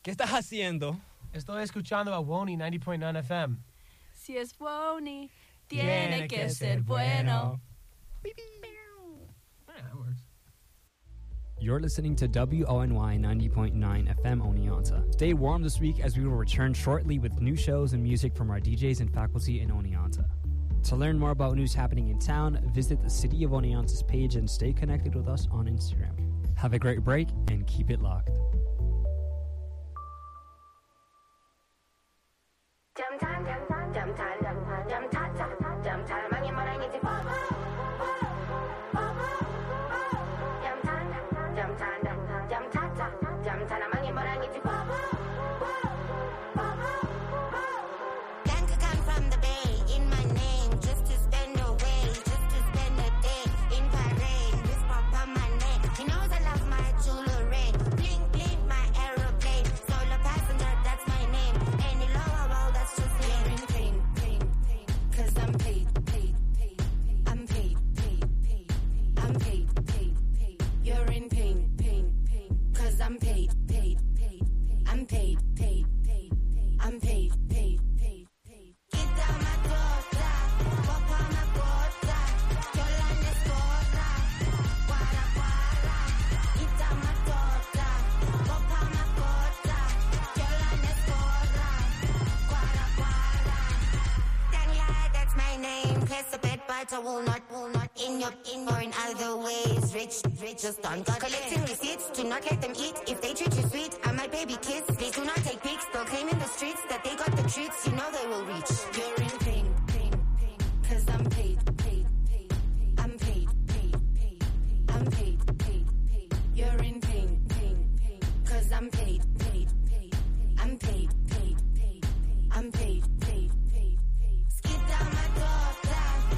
¿Qué estás haciendo? Estoy escuchando a Wony 90.9 FM. Si es Wony, tiene que ser bueno. That works. You're listening to WONY 90.9 FM Oneonta. Stay warm this week as we will return shortly with new shows and music from our DJs and faculty in Oneonta. To learn more about news happening in town, visit the City of Oneonta's page and stay connected with us on Instagram. Have a great break and keep it locked. I will not in your or in other ways. Rich, just on God. Collecting receipts, do not let them eat. If they treat you sweet, I'm my baby kids. Please do not take pics. They'll claim in the streets that they got the treats. You know they will reach. You're in pain, cause I'm paid. I'm paid. I'm paid. You're in pain, cause I'm paid. I'm paid. I'm paid. Skip down my daughter.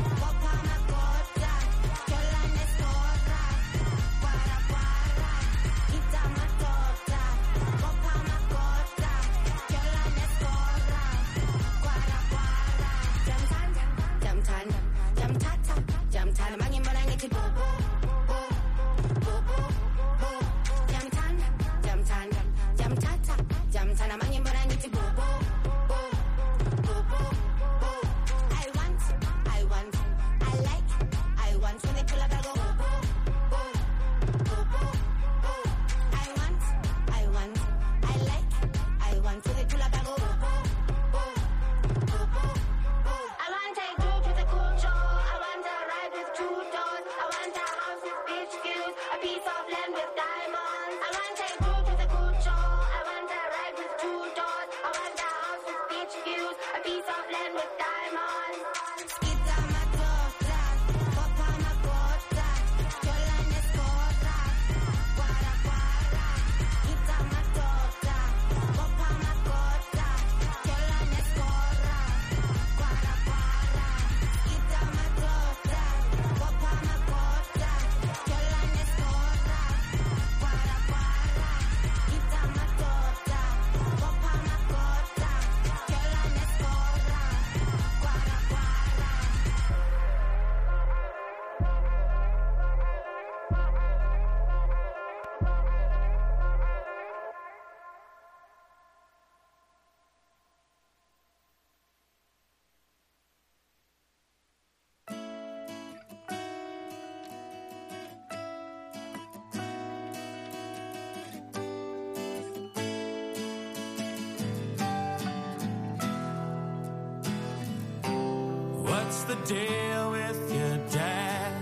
What's the deal with your dad?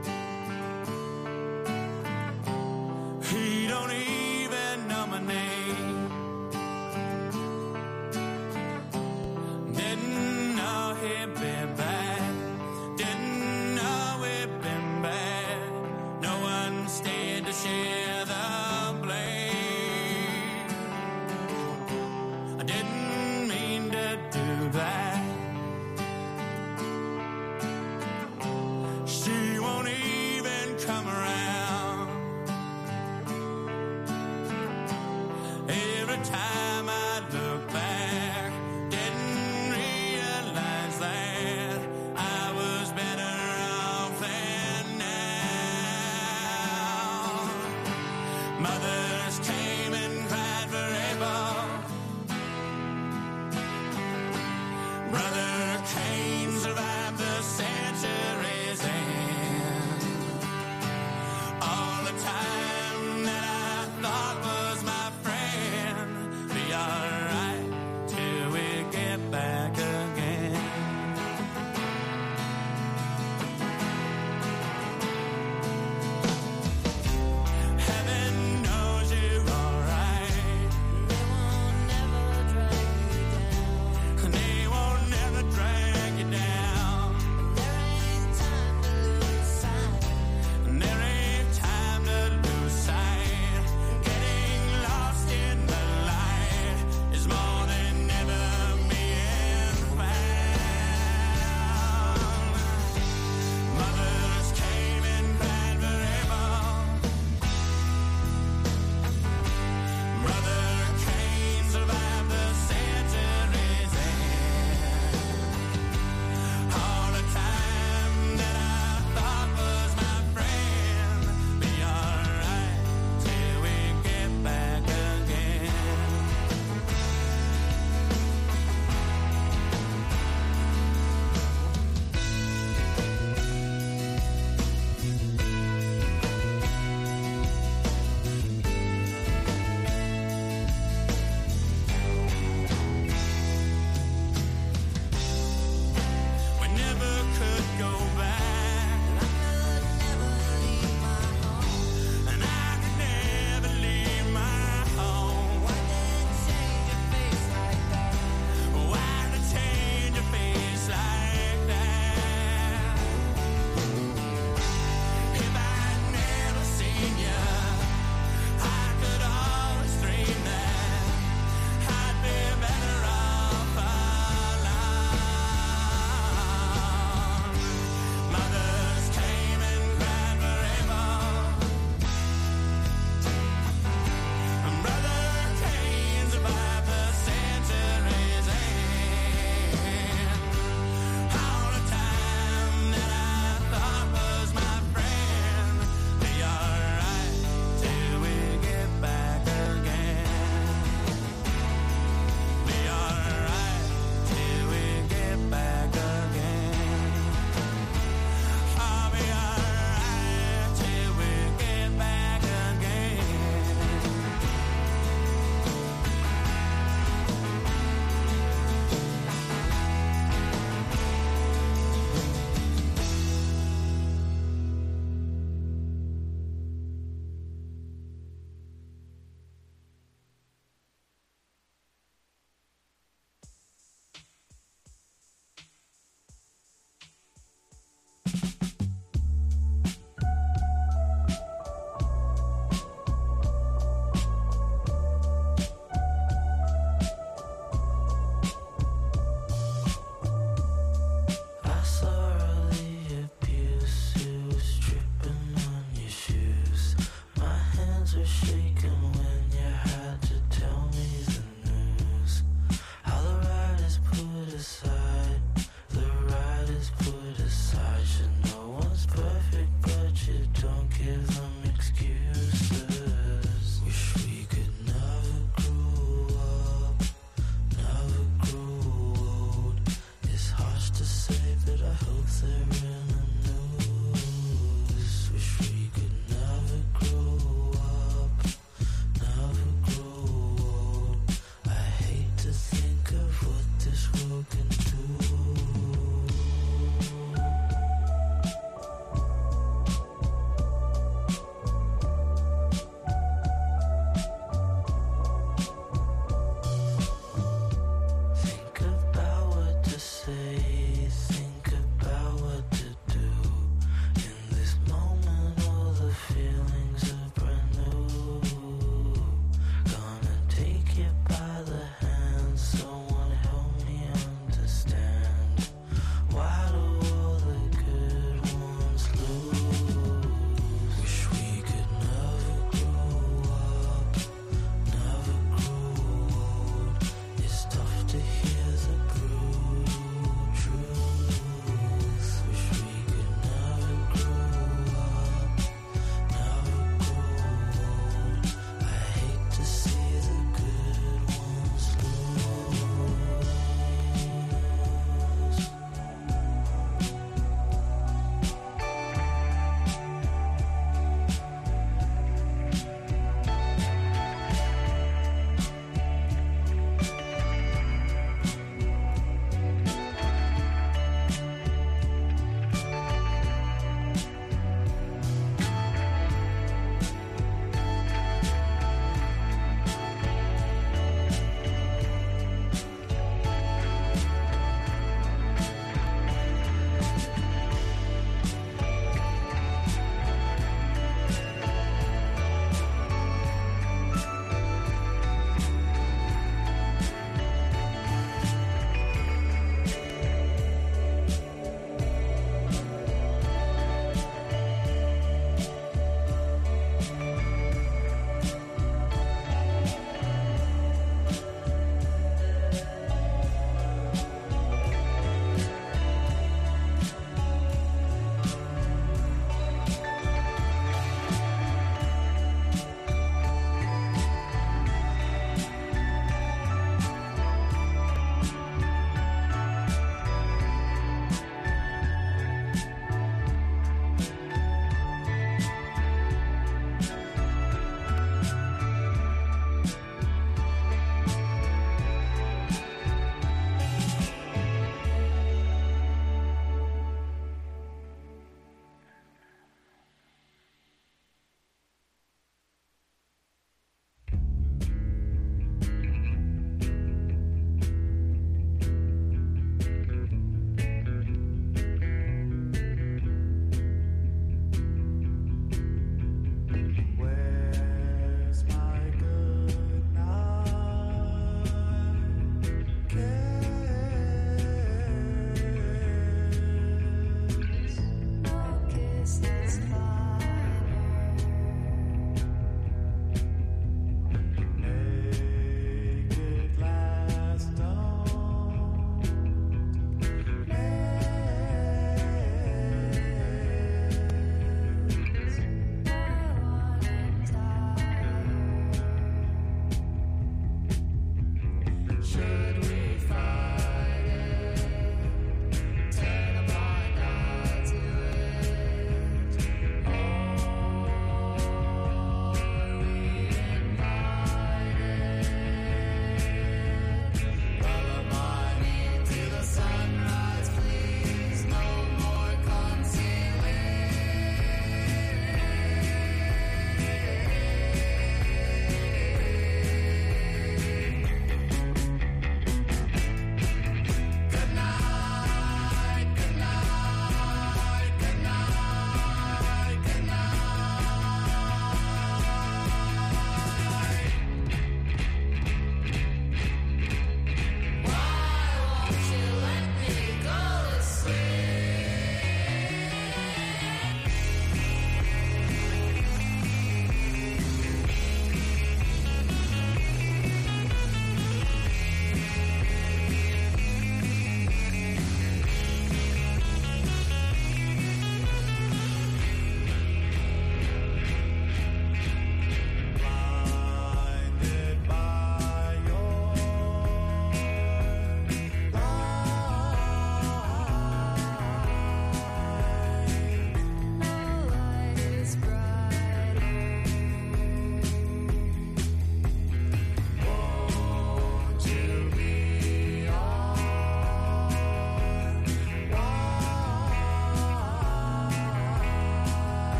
He don't even know my name. Didn't know he'd be back. Didn't know he'd been bad. No one stayed to share the blame. I didn't mean to do that. She won't even come around. Every time I look back, didn't realize that I was better off than now. Mothers came and cried forever.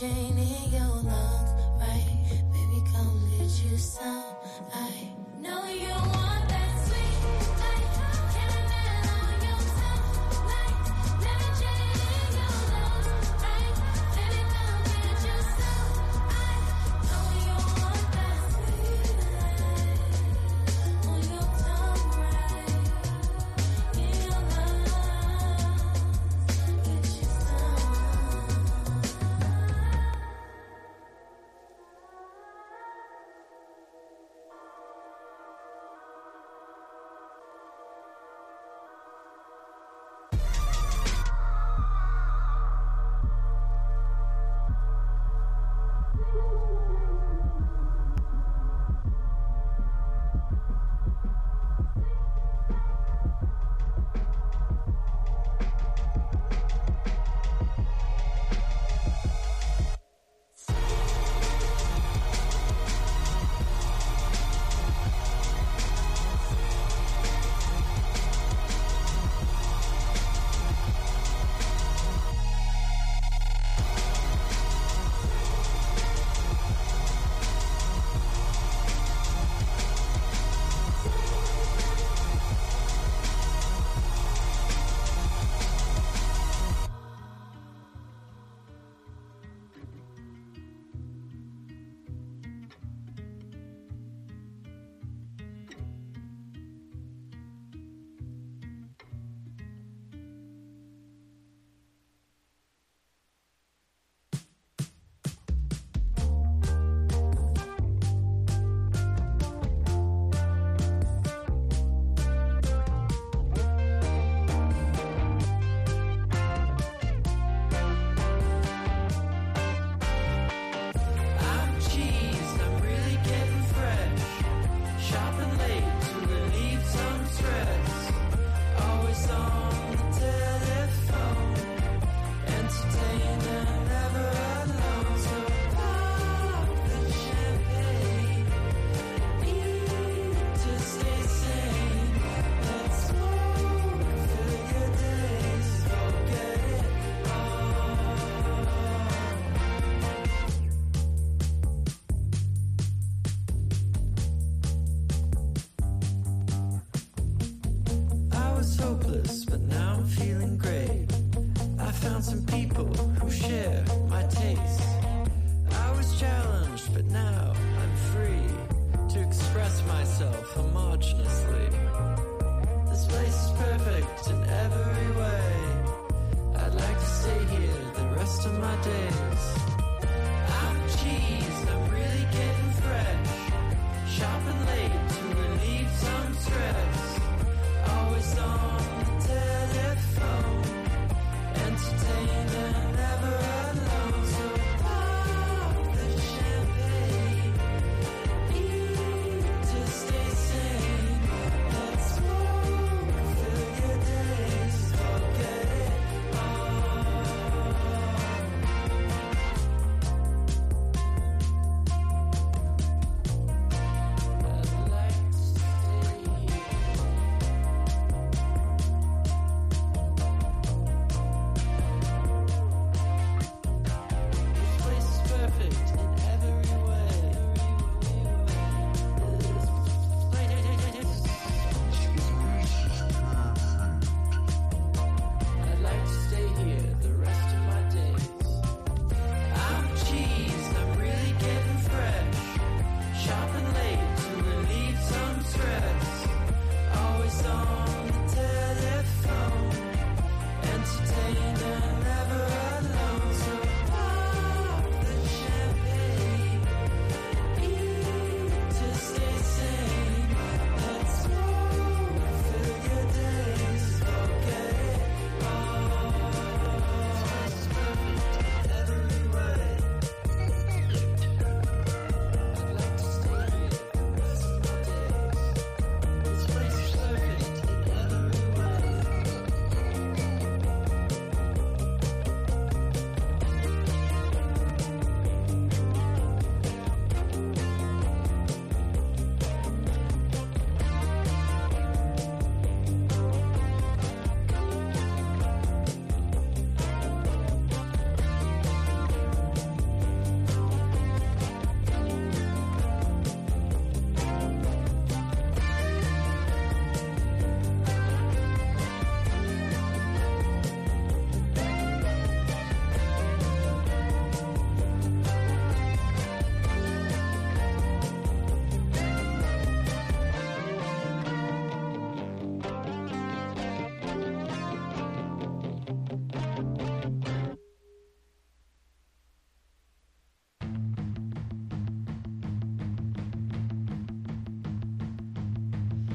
chain in your lungs, right? Baby, come get you some. I know you want that sweet life, caramel on your tongue, like lemon chain in your lungs, right? Baby, come get you some. I know you want that sweet life on your tongue, right? In your lungs, get you some. hopeless, but now I'm feeling great. I found some people who share my taste. I was challenged, but now I'm free to express myself homogeneously. This place is perfect in every way. I'd like to stay here the rest of my days. I'm cheese, I'm really getting fresh. Shopping late to relieve some stress. Always on the telephone, entertained and never alone. So pop the champagne, eat to stay sane. Let's smoke, fill your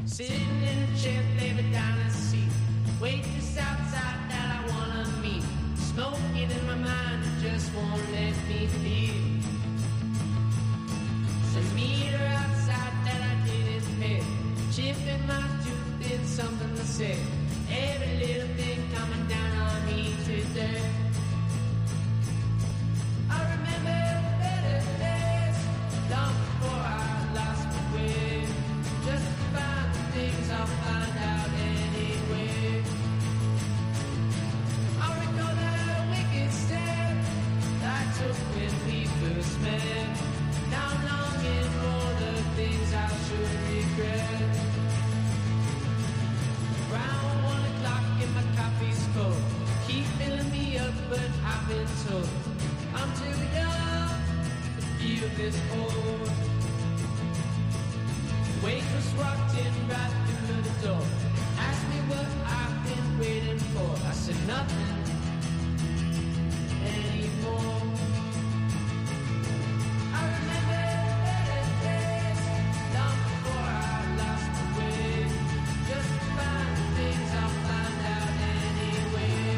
Sitting in a chair, baby, down the seat. Waitress outside that I wanna meet. Smoking in my mind, it just won't let me feel. Some meter outside that I didn't pay. Chip in my tooth in something to say. Every little thing coming down on me today. I remember better days, long before I lost my way. Just to find the things I'll find out anyway. I recall that wicked step I took when we first met. Now I'm longing for the things I should regret. Around 1 o'clock and my coffee's cold. Keep filling me up, but I've been told I'm too young to feel this old. Waitress walked in right through the door. Asked me what I've been waiting for. I said nothing anymore. I remember better days, long before I lost my way. Just to find the things I'll find out anyway.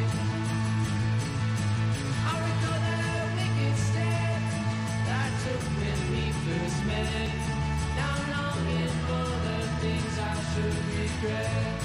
I recall that wicked step I took when we first met. Now I'm longing for the things I should regret.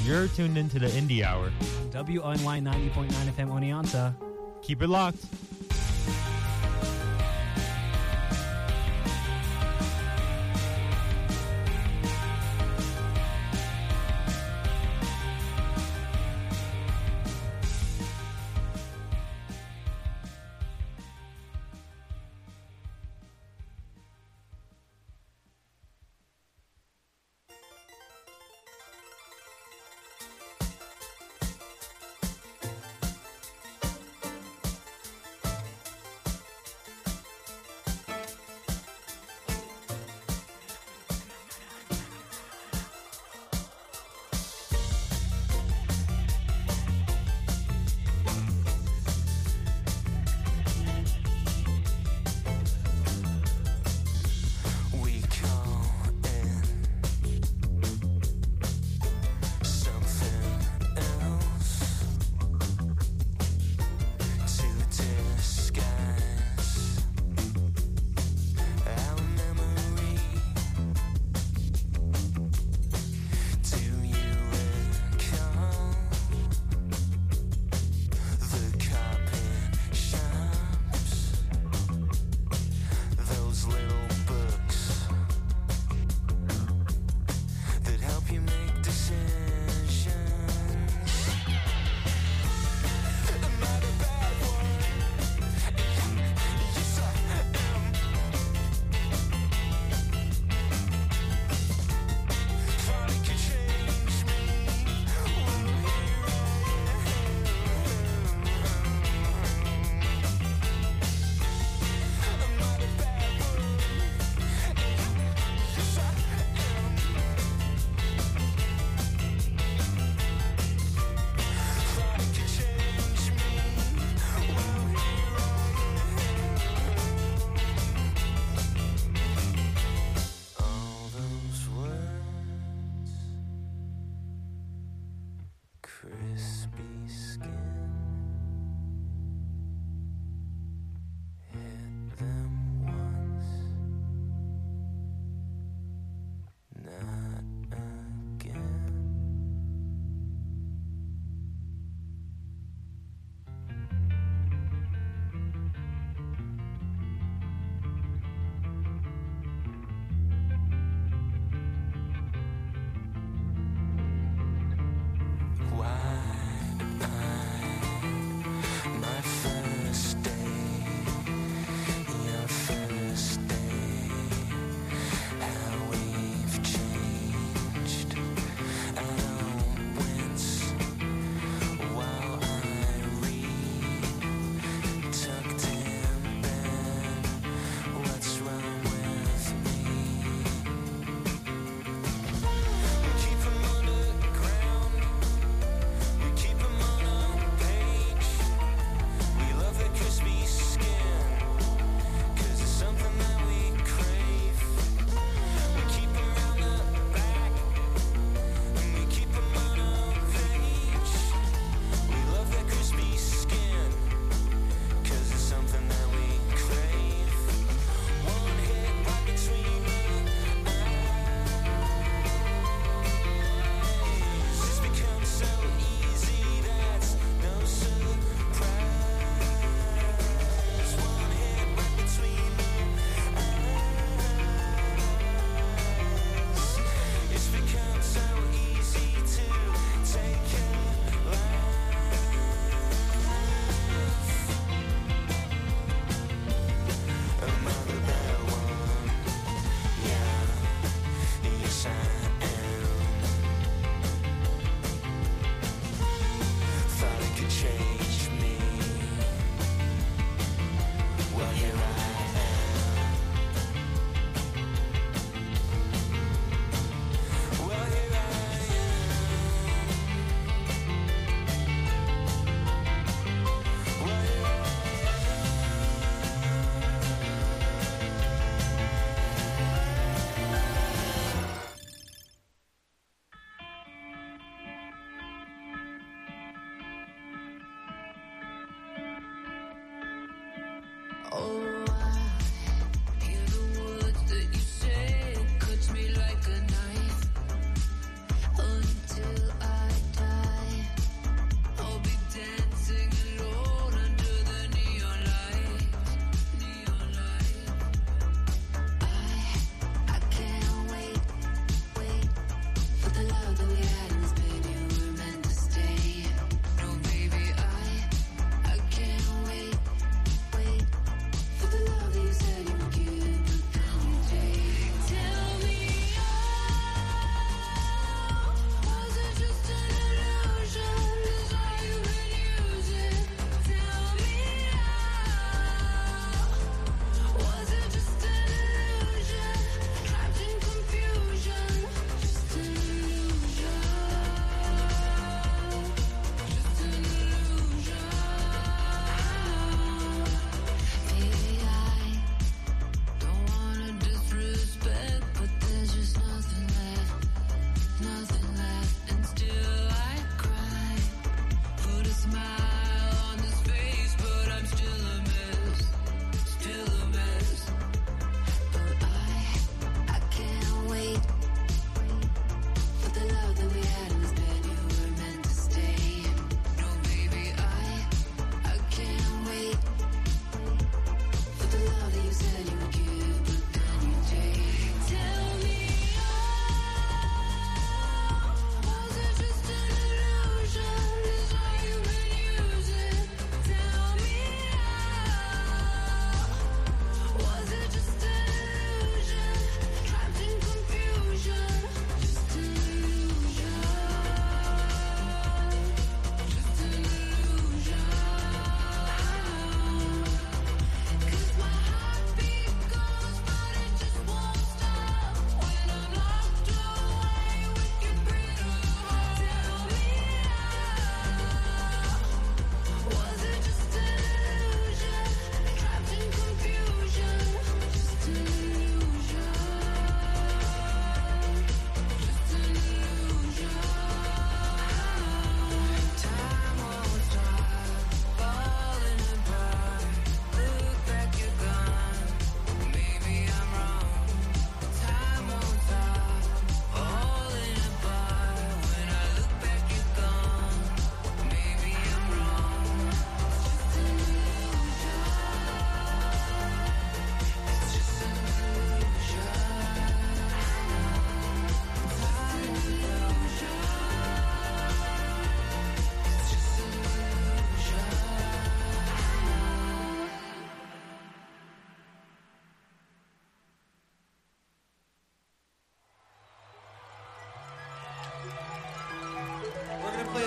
You're tuned into the Indie Hour. WONY 90.9 FM Oneonta. Keep it locked.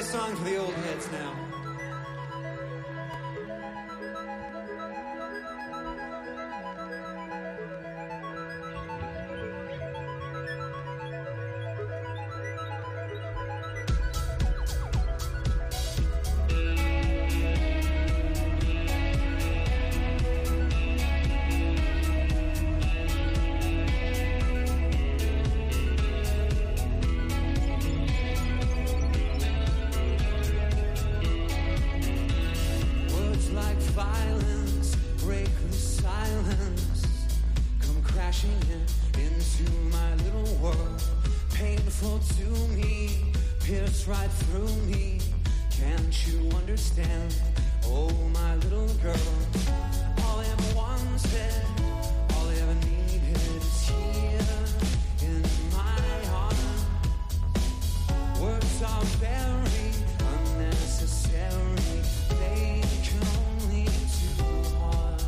song for the old heads now. Right through me, can't you understand? Oh, my little girl, all I ever wanted, all I ever needed is here in my heart. Words are very unnecessary, they can only do harm.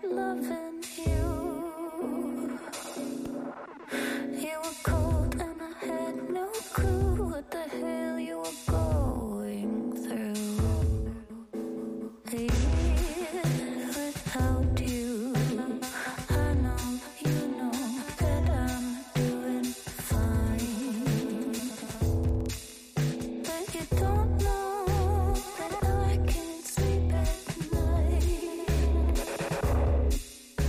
loving you. You were cold and I had no clue what the hell you were going through. Without you, I know you know that I'm doing fine. But you don't know that I can't sleep at night.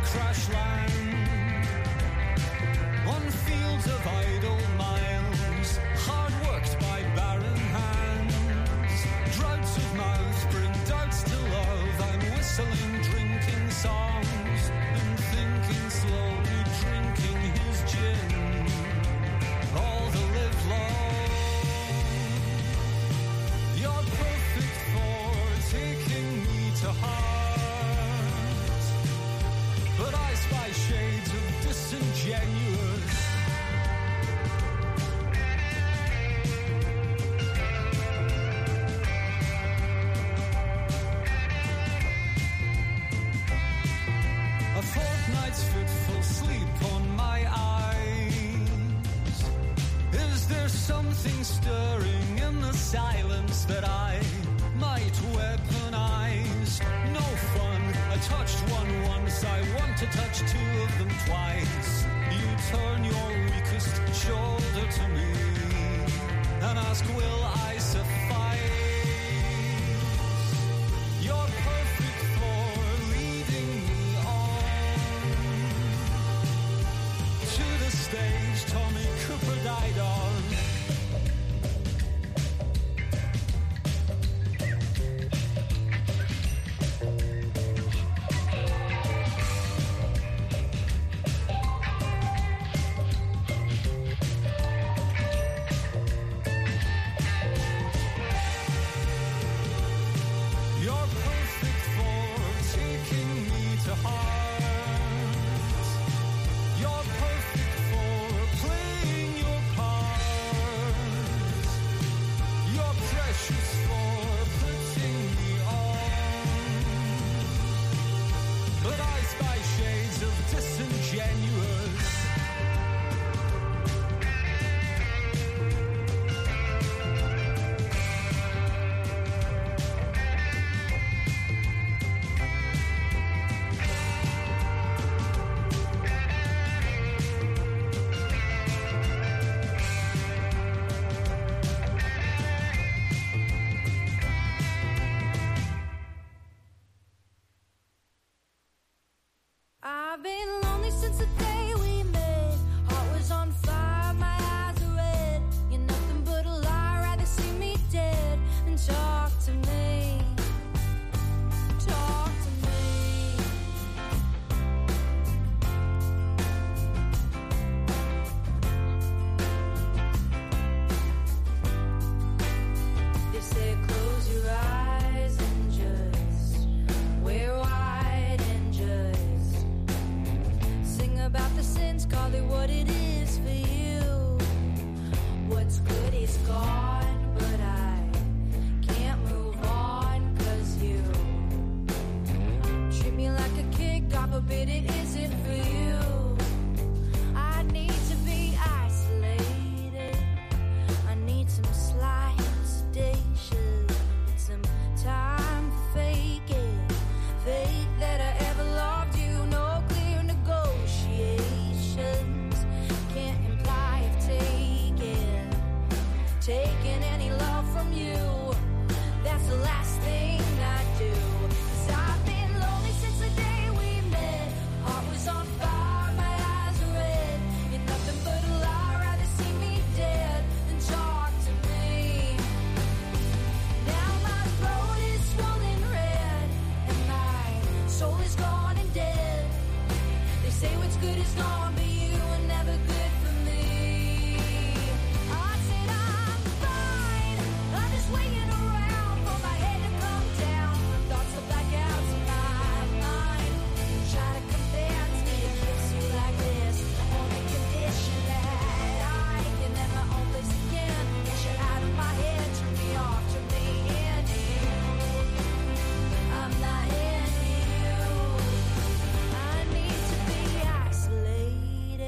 crash land on fields of idle miles, hard worked by barren hands. Droughts of mouth bring doubts to love. I'm whistling, drinking songs and thinking slowly, drinking his gin all the live long. You're perfect for taking me to heart, but I spy shades of disingenuous. A fortnight's fitful sleep on my eyes. Is there something stirring in the silence that I might weaponize? No fun. I touched one once, I want to touch two of them twice. You turn your weakest shoulder to me and ask, will I suffice? You're perfect for leading me on to the stage Tommy Cooper died on. You're perfect for taking me to heart. You're perfect for playing your part. You're precious for putting me on. But I spy shades of disingenuous. I've been lonely since the day we met. Heart was on fire, my eyes are red. You're nothing but a lie, rather see me dead. And talk to me, talk to me. They say close your eyes and just wear white and just sing about the sins, call it what it is for you. What's good is gone, but I can't move on 'cause you treat me like a kid, God forbid it isn't for you. I need to be isolated, I need some slight sedation, and some time for faking, fake that I ever loved you, no clear negotiations, can't imply I've taken any love from you, that's the last thing I do, 'cause I've been lonely since the day we met, heart was on fire, my eyes are red, you're nothing but a lie, rather see me dead than talk to me. Now my throat is swollen red, and my soul is gone and dead. They say what's good is gone, but you were never good for me. I said I'm fine, I'm just waiting around for my head to come down, for thoughts to black out in my mind. Try to convince me to kiss you like this, on the condition that I can have my own place again. Get you out of my head, turn me off, turn me into you. I'm not into you. I need to be isolated.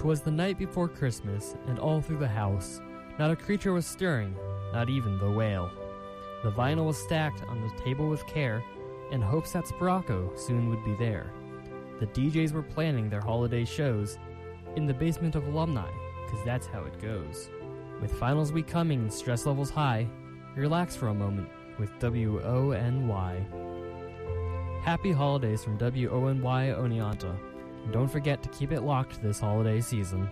'Twas the night before Christmas, and all through the house, not a creature was stirring, not even the whale. The vinyl was stacked on the table with care, in hopes that Sporacco soon would be there. The DJs were planning their holiday shows in the basement of Alumni, 'cause that's how it goes. With finals week coming and stress levels high, relax for a moment with WONY. Happy holidays from WONY Oneonta. And don't forget to keep it locked this holiday season.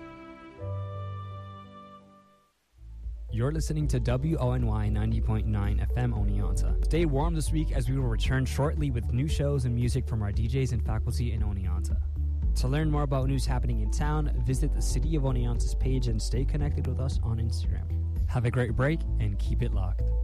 You're listening to WONY 90.9 FM Oneonta. Stay warm this week as we will return shortly with new shows and music from our DJs and faculty in Oneonta. To learn more about news happening in town, visit the City of Oneonta's page and stay connected with us on Instagram. Have a great break and keep it locked.